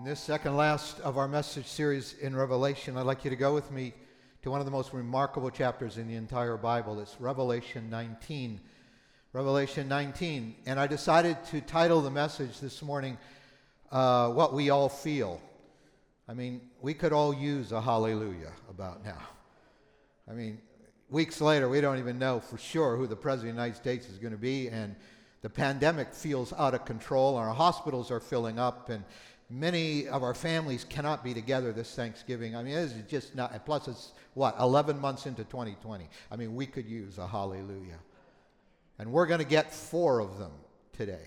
In this second last of our message series in Revelation, I'd like you to go with me to one of the most remarkable chapters in the entire Bible. It's Revelation 19. Revelation 19. And I decided to title the message this morning, What We All Feel. I mean, we could all use a hallelujah about now. I mean, weeks later, we don't even know for sure who the President of the United States is going to be, and the pandemic feels out of control. Our hospitals are filling up, and many of our families cannot be together this Thanksgiving. I mean, this is just not, and plus it's, 11 months into 2020. I mean, we could use a hallelujah. And we're going to get 4 of them today.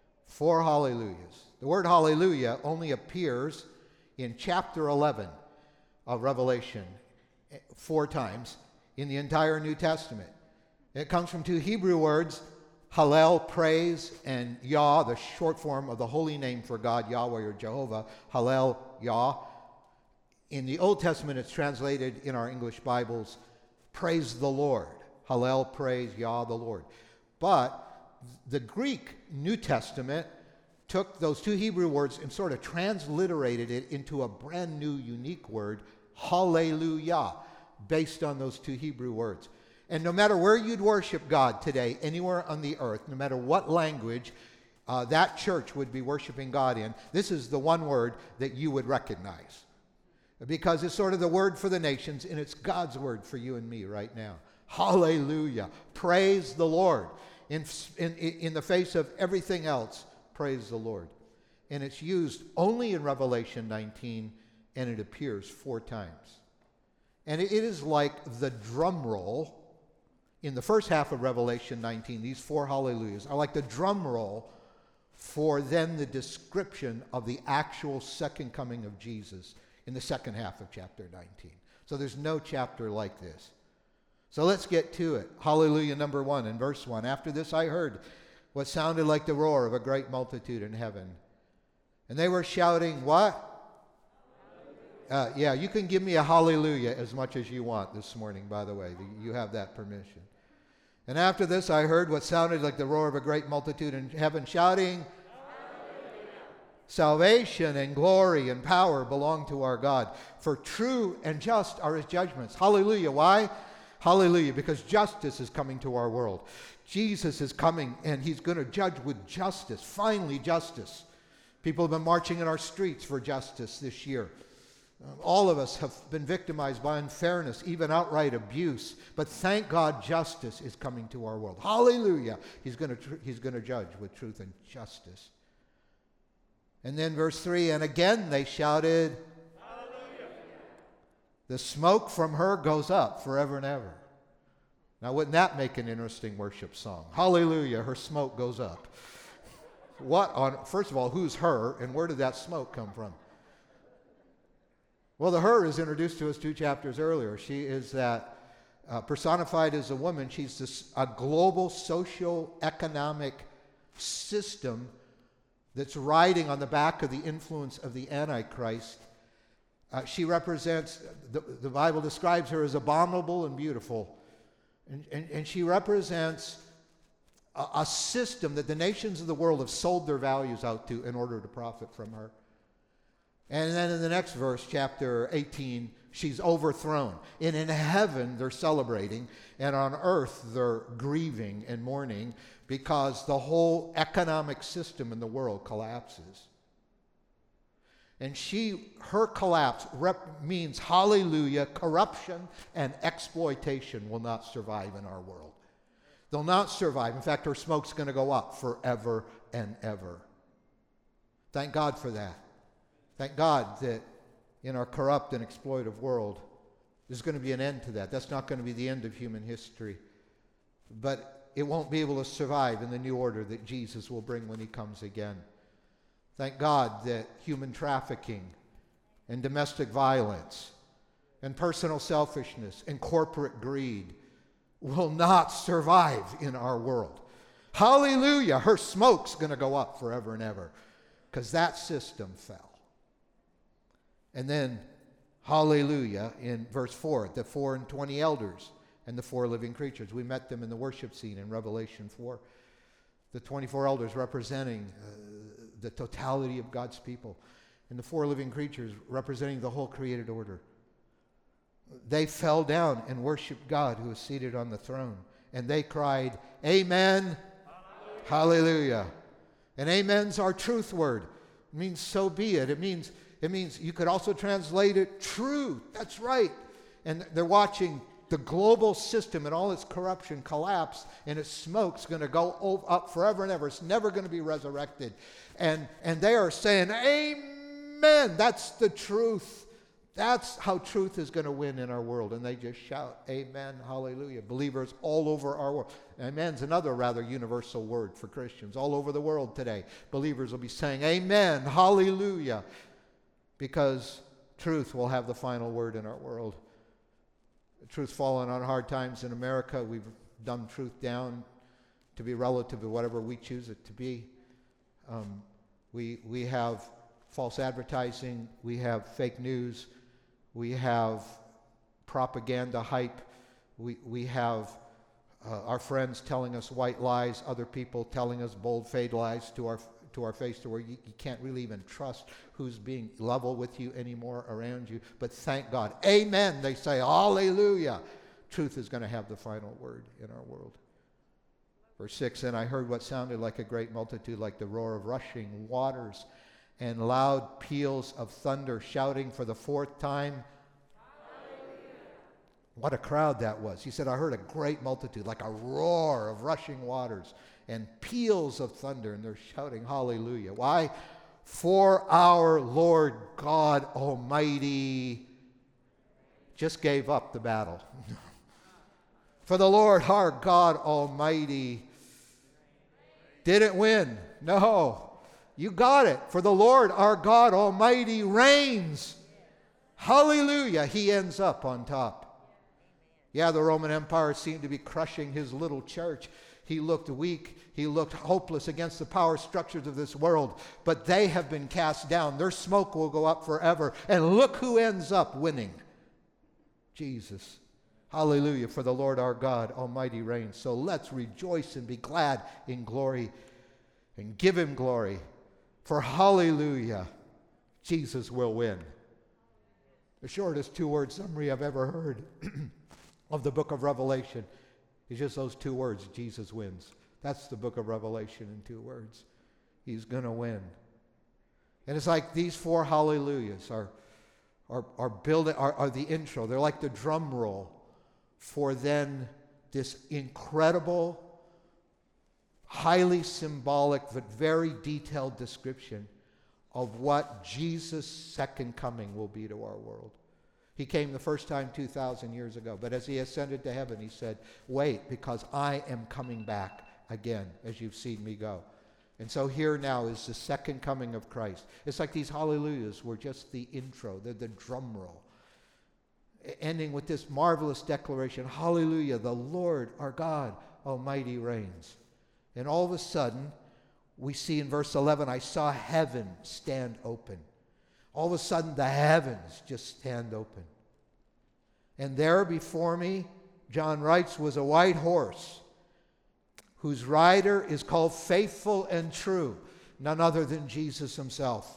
4 hallelujahs. The word hallelujah only appears in chapter 11 of Revelation 4 times in the entire New Testament. It comes from 2 Hebrew words, Hallel, praise, and Yah, the short form of the holy name for God, Yahweh or Jehovah, Hallel, Yah. In the Old Testament, it's translated in our English Bibles, praise the Lord. Hallel, praise, Yah, the Lord. But the Greek New Testament took those 2 Hebrew words and sort of transliterated it into a brand new, unique word, hallelujah, based on those 2 Hebrew words. And no matter where you'd worship God today, anywhere on the earth, no matter what language that church would be worshiping God in, this is the one word that you would recognize. Because it's sort of the word for the nations, and it's God's word for you and me right now. Hallelujah. Praise the Lord. In the face of everything else, praise the Lord. And it's used only in Revelation 19, and it appears 4 times. And it is like the drum roll. In the first half of Revelation 19, these 4 hallelujahs are like the drum roll for then the description of the actual second coming of Jesus in the second half of chapter 19. So there's no chapter like this. So let's get to it. Hallelujah number 1 in verse 1. After this I heard what sounded like the roar of a great multitude in heaven. And they were shouting, what? You can give me a hallelujah as much as you want this morning, by the way. You have that permission. And after this I heard what sounded like the roar of a great multitude in heaven shouting, salvation and glory and power belong to our God, for true and just are his judgments. Hallelujah. Why? Hallelujah, because justice is coming to our world. Jesus is coming, and he's going to judge with justice, finally justice. People have been marching in our streets for justice this year. All of us have been victimized by unfairness, even outright abuse. But thank God justice is coming to our world. Hallelujah. He's going to judge with truth and justice. And then verse 3, and again they shouted, hallelujah. The smoke from her goes up forever and ever. Now wouldn't that make an interesting worship song? Hallelujah, her smoke goes up. First of all, who's her, and where did that smoke come from? Well, the her is introduced to us 2 chapters earlier. She is that personified as a woman. She's a global socio-economic system that's riding on the back of the influence of the Antichrist. She represents, the Bible describes her as abominable and beautiful. And she represents a system that the nations of the world have sold their values out to in order to profit from her. And then in the next verse, chapter 18, she's overthrown. And in heaven, they're celebrating. And on earth, they're grieving and mourning because the whole economic system in the world collapses. And her collapse means, hallelujah, corruption and exploitation will not survive in our world. They'll not survive. In fact, her smoke's going to go up forever and ever. Thank God for that. Thank God that in our corrupt and exploitive world, there's going to be an end to that. That's not going to be the end of human history. But it won't be able to survive in the new order that Jesus will bring when he comes again. Thank God that human trafficking and domestic violence and personal selfishness and corporate greed will not survive in our world. Hallelujah! Her smoke's going to go up forever and ever because that system fell. And then, hallelujah, in verse 4, the 4 and 20 elders and the 4 living creatures. We met them in the worship scene in Revelation 4. The 24 elders representing the totality of God's people. and the four living creatures representing the whole created order. They fell down and worshiped God who is seated on the throne. And they cried, Amen. Hallelujah. Hallelujah. And amen's our truth word. It means so be it. It means you could also translate it true. That's right. And they're watching the global system and all its corruption collapse, and its smoke's going to go up forever and ever. It's never going to be resurrected. And they are saying, Amen. That's the truth. That's how truth is going to win in our world. And they just shout, Amen, hallelujah. Believers all over our world. Amen's another rather universal word for Christians. All over the world today, believers will be saying, Amen, hallelujah. Because truth will have the final word in our world. Truth's fallen on hard times in America. We've dumbed truth down to be relative to whatever we choose it to be. We have false advertising. We have fake news. We have propaganda hype. We have our friends telling us white lies, other people telling us bold-faced lies to our face, to where you can't really even trust who's being level with you anymore around you. But thank God. Amen, they say. Hallelujah. Truth is going to have the final word in our world. Verse 6, and I heard what sounded like a great multitude, like the roar of rushing waters, and loud peals of thunder, shouting for the fourth time. Hallelujah. What a crowd that was. He said, I heard a great multitude, like a roar of rushing waters and peals of thunder, and they're shouting hallelujah. Why? For our Lord God Almighty just gave up the battle. For the Lord our God Almighty didn't win. No. You got it. For the Lord our God Almighty reigns. Hallelujah. He ends up on top. Yeah, the Roman Empire seemed to be crushing his little church. He looked weak. He looked hopeless against the power structures of this world. But they have been cast down. Their smoke will go up forever. And look who ends up winning. Jesus. Hallelujah. For the Lord our God Almighty reigns. So let's rejoice and be glad in glory and give him glory. For hallelujah, Jesus will win. The shortest two-word summary I've ever heard of the book of Revelation is just those two words, Jesus wins. That's the book of Revelation in 2 words. He's going to win. And it's like these 4 hallelujahs are the intro. They're like the drum roll for then this incredible, highly symbolic but very detailed description of what Jesus' second coming will be to our world. He came the first time 2,000 years ago, but as he ascended to heaven, he said, wait, because I am coming back again, as you've seen me go. And so here now is the second coming of Christ. It's like these hallelujahs were just the intro, they're the drum roll, ending with this marvelous declaration, hallelujah, the Lord our God Almighty reigns. And all of a sudden, we see in verse 11, I saw heaven stand open. All of a sudden, the heavens just stand open. And there before me, John writes, was a white horse, whose rider is called Faithful and True, none other than Jesus himself.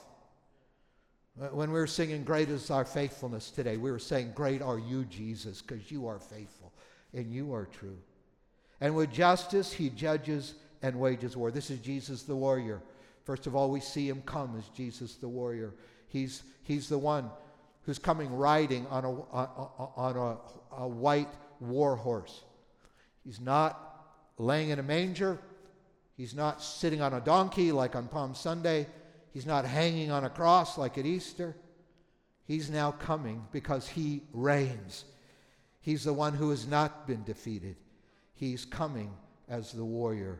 When we were singing, Great is our faithfulness today, we were saying, Great are you, Jesus, because you are faithful and you are true. And with justice, he judges and wages war. This is Jesus the warrior. First of all, we see him come as Jesus the warrior. He's the one who's coming riding on a white war horse. He's not laying in a manger. He's not sitting on a donkey like on Palm Sunday. He's not hanging on a cross like at Easter. He's now coming because he reigns. He's the one who has not been defeated. He's coming as the warrior.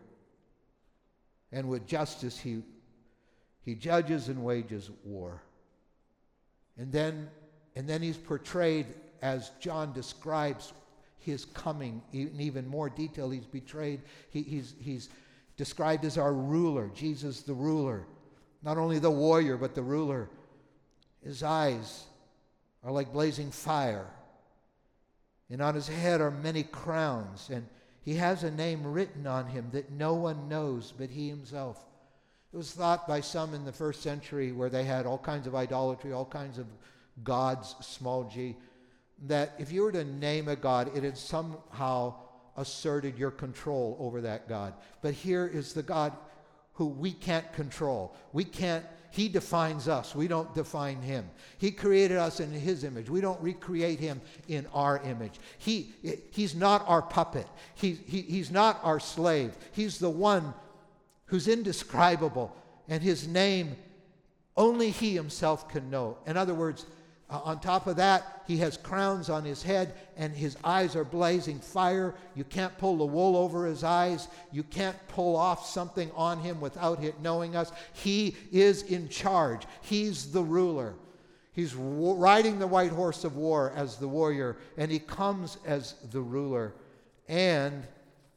And with justice, he judges and wages war. And then he's portrayed as John describes his coming in even more detail. He's betrayed. He's described as our ruler, Jesus the ruler. Not only the warrior, but the ruler. His eyes are like blazing fire. And on his head are many crowns. And he has a name written on him that no one knows but he himself. It was thought by some in the first century, where they had all kinds of idolatry, all kinds of gods, small g, that if you were to name a god, it had somehow asserted your control over that god. But here is the God who we can't control. He defines us. We don't define him. He created us in his image. We don't recreate him in our image. He's not our puppet. He's not our slave. He's the one who's indescribable, and his name only he himself can know. In other words, on top of that, he has crowns on his head, and his eyes are blazing fire. You can't pull the wool over his eyes. You can't pull off something on him without it knowing us. He is in charge. He's the ruler. He's riding the white horse of war as the warrior, and he comes as the ruler. And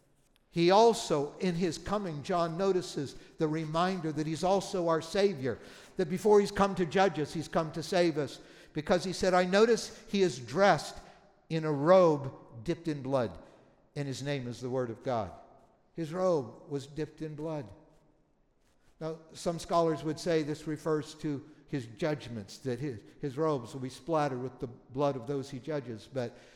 he also, in his coming, John notices the reminder that he's also our Savior, that before he's come to judge us, he's come to save us. Because he said, I notice he is dressed in a robe dipped in blood, and his name is the Word of God. His robe was dipped in blood. Now, some scholars would say this refers to his judgments, that his robes will be splattered with the blood of those he judges.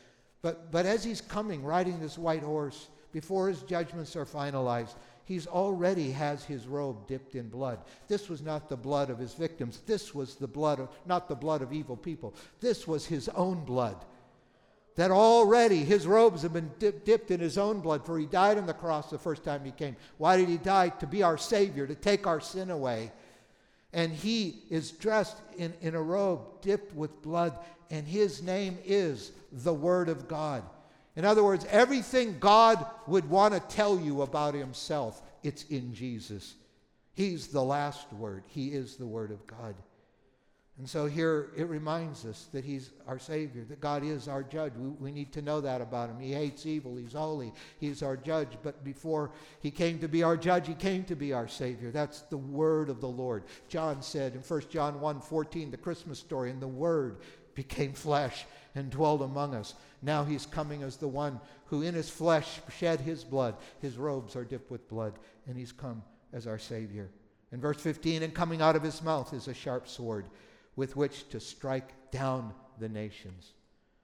But as he's coming, riding this white horse, before his judgments are finalized, he's already has his robe dipped in blood. This was not the blood of his victims. This was the blood of, not the blood of evil people. This was his own blood. That already his robes have been dipped in his own blood, for he died on the cross the first time he came. Why did he die? To be our Savior, to take our sin away. And he is dressed in a robe dipped with blood, and his name is the Word of God. In other words, everything God would want to tell you about himself, it's in Jesus. He's the last word. He is the Word of God. And so here it reminds us that he's our Savior, that God is our judge. We need to know that about him. He hates evil. He's holy. He's our judge. But before he came to be our judge, he came to be our Savior. That's the word of the Lord. John said in 1 John 1:14, the Christmas story, and the Word became flesh and dwelled among us. Now he's coming as the one who in his flesh shed his blood. His robes are dipped with blood, and he's come as our Savior. In verse 15, and coming out of his mouth is a sharp sword with which to strike down the nations.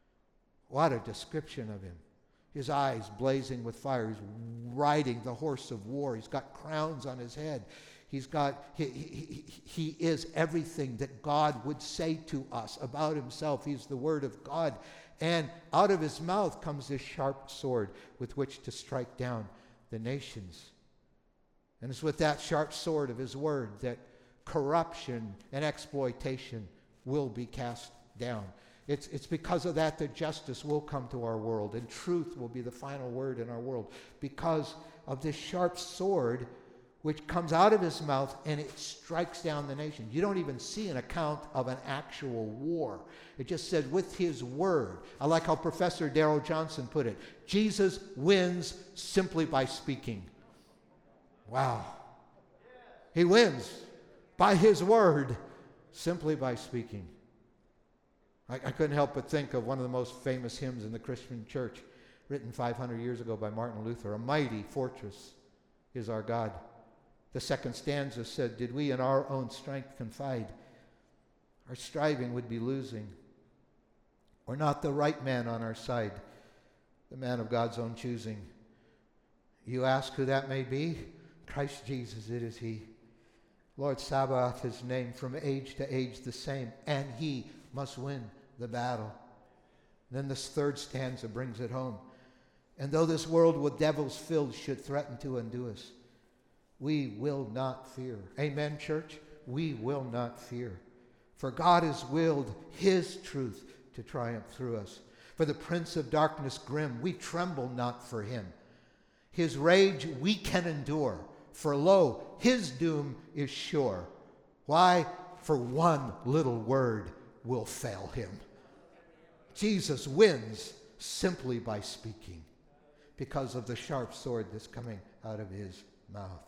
What a description of him. His eyes blazing with fire. He's riding the horse of war. He's got crowns on his head. He is everything that God would say to us about himself. He's the Word of God. And out of his mouth comes this sharp sword with which to strike down the nations. And it's with that sharp sword of his word that corruption and exploitation will be cast down. It's because of that that justice will come to our world, and truth will be the final word in our world, because of this sharp sword which comes out of his mouth, and it strikes down the nation. You don't even see an account of an actual war. It just said with his word. I like how Professor Darrell Johnson put it. Jesus wins simply by speaking. Wow. He wins by his word, simply by speaking. I couldn't help but think of one of the most famous hymns in the Christian church, written 500 years ago by Martin Luther. A mighty fortress is our God. The second stanza said, did we in our own strength confide, our striving would be losing. Or not the right man on our side, the man of God's own choosing. You ask who that may be? Christ Jesus, it is he. Lord Sabaoth, his name, from age to age the same, and he must win the battle. Then this third stanza brings it home. And though this world with devils filled should threaten to undo us, we will not fear. Amen, church? We will not fear. For God has willed his truth to triumph through us. For the prince of darkness grim, we tremble not for him. His rage we can endure, for lo, his doom is sure. Why? For one little word will fail him. Jesus wins simply by speaking, because of the sharp sword that's coming out of his mouth.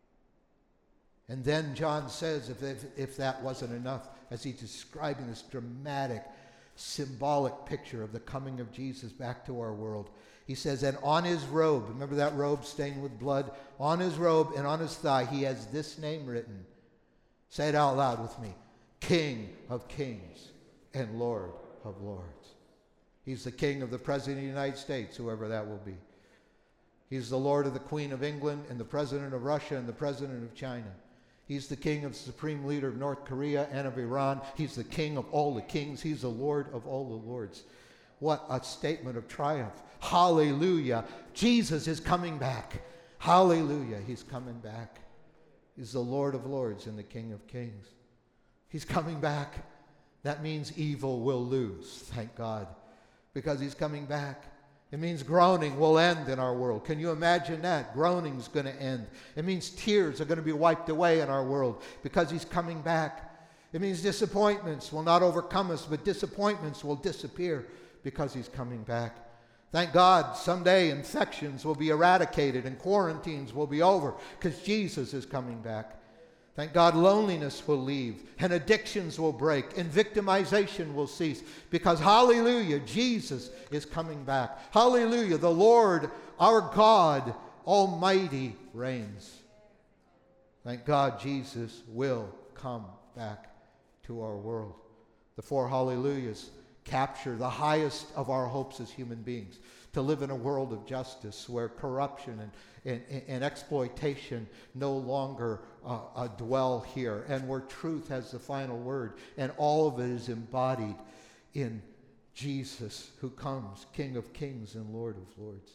And then John says, if that wasn't enough, as he's describing this dramatic symbolic picture of the coming of Jesus back to our world. He says, and on his robe, remember that robe stained with blood? On his robe and on his thigh, he has this name written. Say it out loud with me. King of Kings and Lord of Lords. He's the king of the President of the United States, whoever that will be. He's the Lord of the Queen of England and the President of Russia and the President of China. He's the king of the supreme leader of North Korea and of Iran. He's the king of all the kings. He's the Lord of all the lords. What a statement of triumph. Hallelujah. Jesus is coming back. Hallelujah. He's coming back. He's the Lord of lords and the King of kings. He's coming back. That means evil will lose, thank God, because he's coming back. It means groaning will end in our world. Can you imagine that? Groaning's going to end. It means tears are going to be wiped away in our world because he's coming back. It means disappointments will not overcome us, but disappointments will disappear because he's coming back. Thank God someday infections will be eradicated and quarantines will be over because Jesus is coming back. Thank God loneliness will leave and addictions will break and victimization will cease because, hallelujah, Jesus is coming back. Hallelujah, the Lord, our God, Almighty reigns. Thank God Jesus will come back to our world. The four hallelujahs capture the highest of our hopes as human beings, to live in a world of justice where corruption and exploitation no longer dwell here, and where truth has the final word, and all of it is embodied in Jesus, who comes, King of kings and Lord of lords.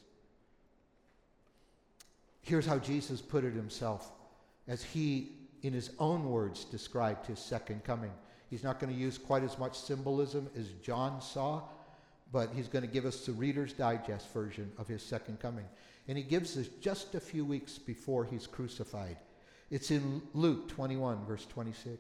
Here's how Jesus put it himself, as he, in his own words, described his second coming. He's not going to use quite as much symbolism as John saw, but he's going to give us the Reader's Digest version of his second coming. And he gives this just a few weeks before he's crucified. It's in Luke 21, verse 26.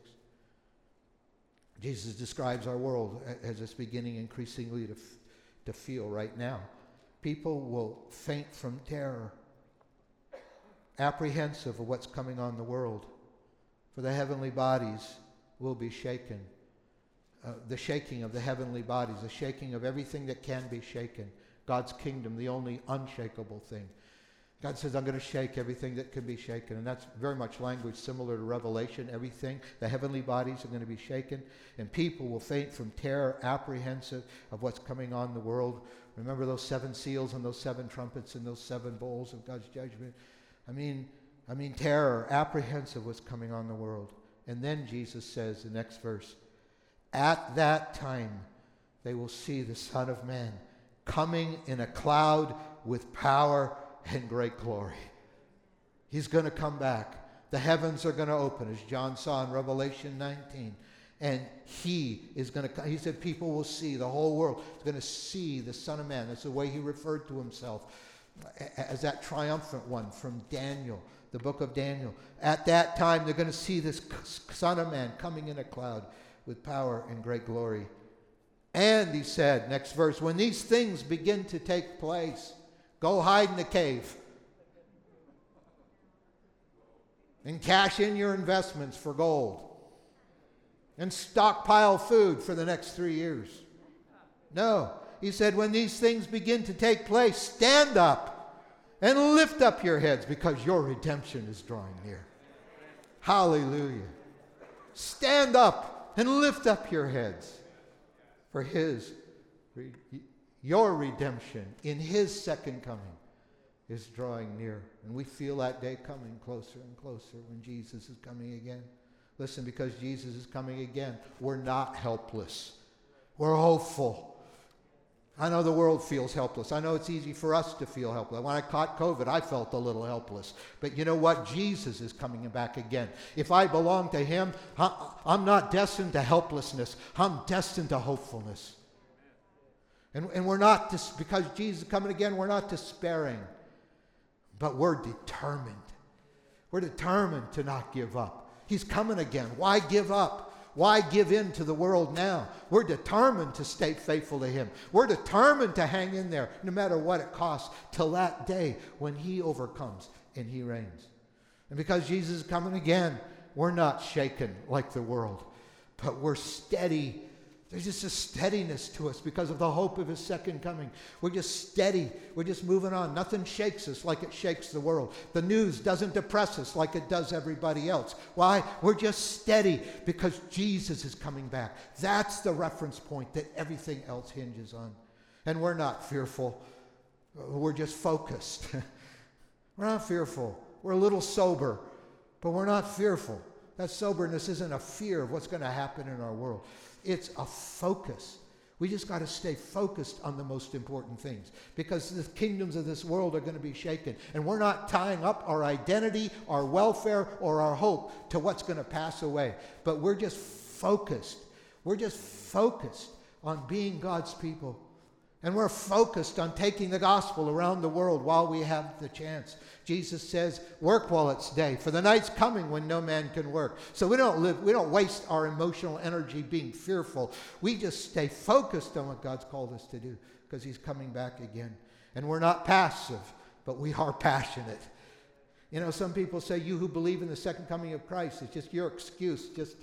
Jesus describes our world as it's beginning increasingly to feel right now. People will faint from terror, apprehensive of what's coming on the world. For the heavenly bodies will be shaken. The shaking of the heavenly bodies, the shaking of everything that can be shaken. God's kingdom, the only unshakable thing. God says, I'm going to shake everything that can be shaken. And that's very much language similar to Revelation. Everything, the heavenly bodies are going to be shaken. And people will faint from terror, apprehensive of what's coming on the world. Remember those 7 seals and those 7 trumpets and those 7 bowls of God's judgment? I mean terror, apprehensive of what's coming on the world. And then Jesus says, the next verse, at that time they will see the Son of Man coming in a cloud with power and great glory. He's going to come back. The heavens are going to open, as John saw in Revelation 19. And he is going to come. He said people will see, the whole world is going to see the Son of Man. That's the way he referred to himself, as that triumphant one from Daniel, the book of Daniel. At that time, they're going to see this Son of Man coming in a cloud with power and great glory. And he said, next verse, when these things begin to take place, go hide in the cave and cash in your investments for gold and stockpile food for the next 3 years. No, he said, when these things begin to take place, stand up and lift up your heads because your redemption is drawing near. Hallelujah. Stand up and lift up your heads, for your redemption in his second coming is drawing near. And we feel that day coming closer and closer when Jesus is coming again. Listen, because Jesus is coming again, we're not helpless. We're hopeful. I know the world feels helpless. I know it's easy for us to feel helpless. When I caught COVID, I felt a little helpless. But you know what? Jesus is coming back again. If I belong to him, I'm not destined to helplessness. I'm destined to hopefulness. And we're not, because Jesus is coming again, we're not despairing. But we're determined. We're determined to not give up. He's coming again. Why give up? Why give in to the world now? We're determined to stay faithful to him. We're determined to hang in there no matter what it costs till that day when he overcomes and he reigns. And because Jesus is coming again, we're not shaken like the world, but we're steady There's just a steadiness to us because of the hope of his second coming. We're just steady. We're just moving on. Nothing shakes us like it shakes the world. The news doesn't depress us like it does everybody else. Why? We're just steady because Jesus is coming back. That's the reference point that everything else hinges on. And we're not fearful. We're just focused. We're not fearful. We're a little sober, but we're not fearful. That soberness isn't a fear of what's going to happen in our world. It's a focus. We just got to stay focused on the most important things because the kingdoms of this world are going to be shaken. And we're not tying up our identity, our welfare, or our hope to what's going to pass away. But we're just focused. We're just focused on being God's people. And we're focused on taking the gospel around the world while we have the chance. Jesus says, work while it's day, for the night's coming when no man can work. So we don't waste our emotional energy being fearful. We just stay focused on what God's called us to do because he's coming back again. And we're not passive, but we are passionate. You know, some people say, you who believe in the second coming of Christ, it's just your excuse. Just,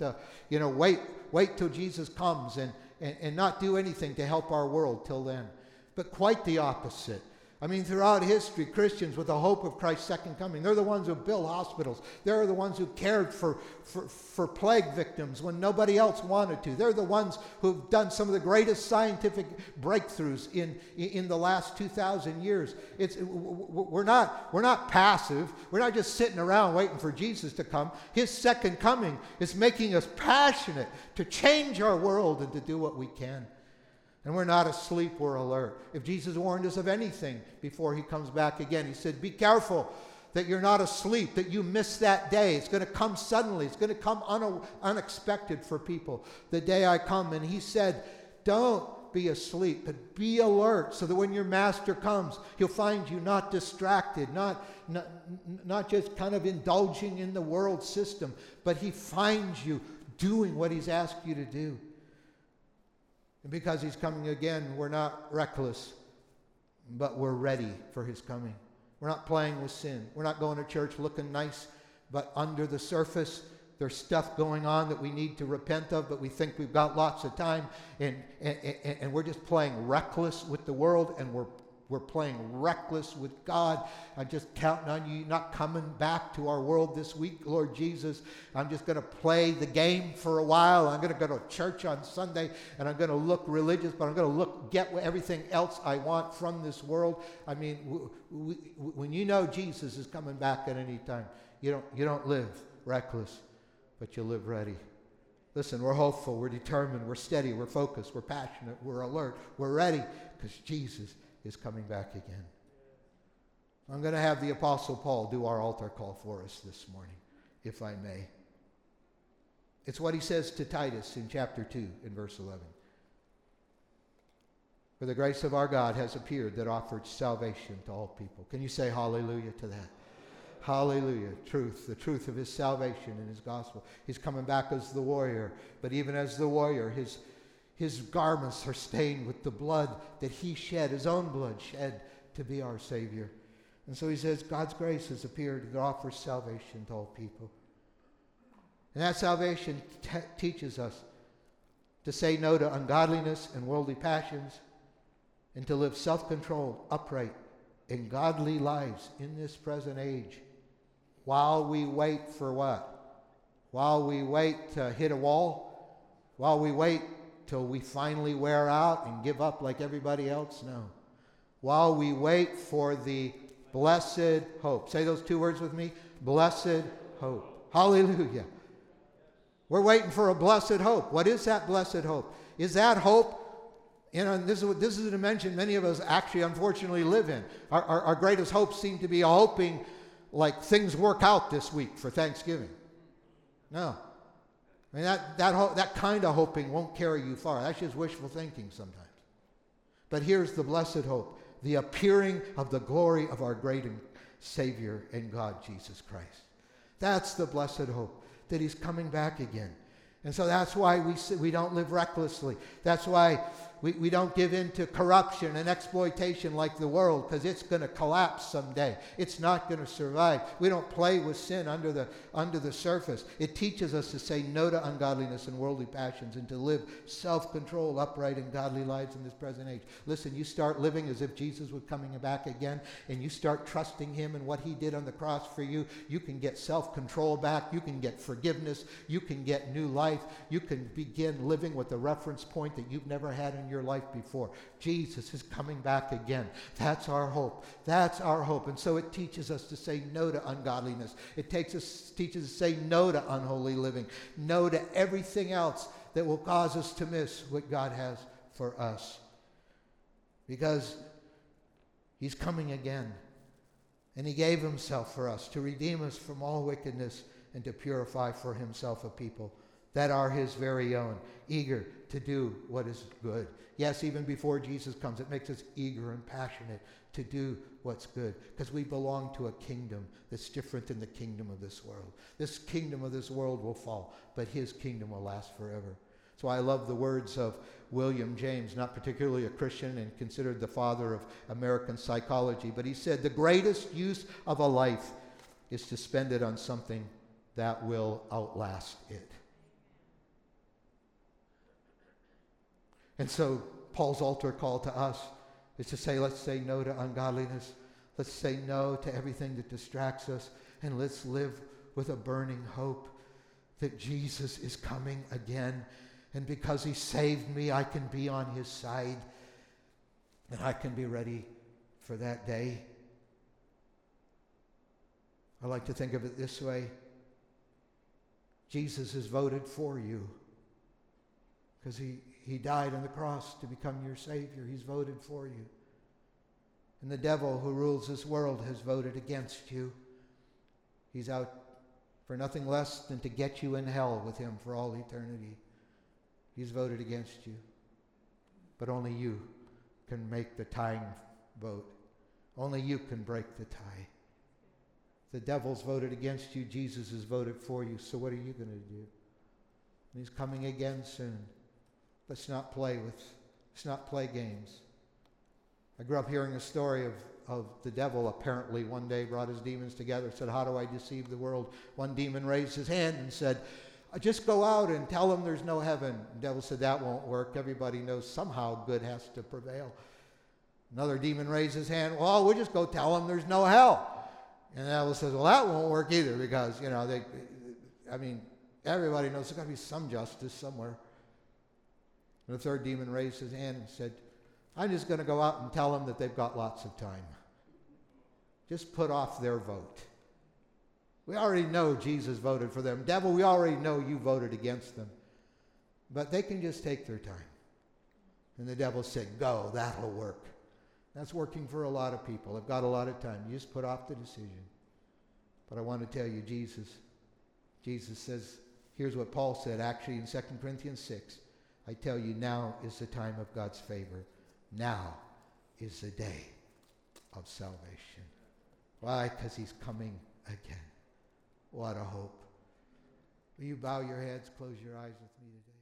wait till Jesus comes and not do anything to help our world till then. But quite the opposite. I mean, throughout history, Christians with the hope of Christ's second coming, they're the ones who built hospitals. They're the ones who cared for plague victims when nobody else wanted to. They're the ones who've done some of the greatest scientific breakthroughs in the last 2,000 years. We're not passive. We're not just sitting around waiting for Jesus to come. His second coming is making us passionate to change our world and to do what we can. And we're not asleep, we're alert. If Jesus warned us of anything before he comes back again, he said, be careful that you're not asleep, that you miss that day. It's going to come suddenly. It's going to come unexpected for people, the day I come. And he said, don't be asleep, but be alert so that when your master comes, he'll find you not distracted, not just kind of indulging in the world system, but he finds you doing what he's asked you to do. And because he's coming again, we're not reckless, but we're ready for his coming. We're not playing with sin. We're not going to church looking nice, but under the surface, there's stuff going on that we need to repent of, but we think we've got lots of time, and we're just playing reckless with the world, and we're playing reckless with God. I'm just counting on you not coming back to our world this week, Lord Jesus. I'm just going to play the game for a while. I'm going to go to church on Sunday, and I'm going to look religious, but I'm going to get everything else I want from this world. I mean, when you know Jesus is coming back at any time, you don't live reckless, but you live ready. Listen, we're hopeful, we're determined, we're steady, we're focused, we're passionate, we're alert, we're ready, because Jesus is coming back again. I'm going to have the Apostle Paul do our altar call for us this morning, if I may. It's what he says to Titus in chapter 2 in verse 11. For the grace of our God has appeared that offers salvation to all people. Can you say hallelujah to that? Hallelujah. Truth, the truth of his salvation and his gospel. He's coming back as the warrior, but even as the warrior, his garments are stained with the blood that he shed, his own blood shed to be our Savior. And so he says, God's grace has appeared that offers salvation to all people. And that salvation teaches us to say no to ungodliness and worldly passions and to live self-controlled, upright, and godly lives in this present age while we wait for what? While we wait to hit a wall? While we wait till we finally wear out and give up like everybody else? No. While we wait for the blessed hope. Say those two words with me. Blessed hope. Hallelujah. We're waiting for a blessed hope. What is that blessed hope? Is that hope, this is a dimension many of us actually unfortunately live in. Our greatest hopes seem to be hoping like things work out this week for Thanksgiving. No. I mean, that kind of hoping won't carry you far. That's just wishful thinking sometimes. But here's the blessed hope, the appearing of the glory of our great Savior and God, Jesus Christ. That's the blessed hope, that he's coming back again. And so that's why we don't live recklessly. That's why We don't give in to corruption and exploitation like the world, because it's going to collapse someday. It's not going to survive. We don't play with sin under the surface. It teaches us to say no to ungodliness and worldly passions and to live self-controlled, upright, and godly lives in this present age. Listen, you start living as if Jesus was coming back again, and you start trusting him and what he did on the cross for you. You can get self-control back. You can get forgiveness. You can get new life. You can begin living with a reference point that you've never had in your life before. Jesus is coming back again. That's our hope. That's our hope. And so it teaches us to say no to ungodliness. It teaches us to say no to unholy living, no to everything else that will cause us to miss what God has for us. Because he's coming again. And he gave himself for us to redeem us from all wickedness and to purify for himself a people that are his very own, eager to do what is good. Yes, even before Jesus comes, it makes us eager and passionate to do what's good, because we belong to a kingdom that's different than the kingdom of this world. This kingdom of this world will fall, but his kingdom will last forever. So I love the words of William James, not particularly a Christian and considered the father of American psychology, but he said, the greatest use of a life is to spend it on something that will outlast it. And so Paul's altar call to us is to say, let's say no to ungodliness. Let's say no to everything that distracts us. And let's live with a burning hope that Jesus is coming again. And because he saved me, I can be on his side. And I can be ready for that day. I like to think of it this way. Jesus has voted for you. Because he died on the cross to become your Savior. He's voted for you. And the devil who rules this world has voted against you. He's out for nothing less than to get you in hell with him for all eternity. He's voted against you. But only you can make the tying vote. Only you can break the tie. The devil's voted against you. Jesus has voted for you. So what are you going to do? And he's coming again soon. Let's not play games. I grew up hearing a story of the devil apparently one day brought his demons together and said, how do I deceive the world? One demon raised his hand and said, just go out and tell them there's no heaven. The devil said, that won't work. Everybody knows somehow good has to prevail. Another demon raised his hand, well, we'll just go tell them there's no hell. And the devil says, well, that won't work either because, everybody knows there's got to be some justice somewhere. And the third demon raised his hand and said, I'm just going to go out and tell them that they've got lots of time. Just put off their vote. We already know Jesus voted for them. Devil, we already know you voted against them. But they can just take their time. And the devil said, go, that'll work. That's working for a lot of people. I've got a lot of time. You just put off the decision. But I want to tell you, Jesus says, here's what Paul said actually in 2 Corinthians 6. I tell you, now is the time of God's favor. Now is the day of salvation. Why? Because he's coming again. What a hope. Will you bow your heads, close your eyes with me today?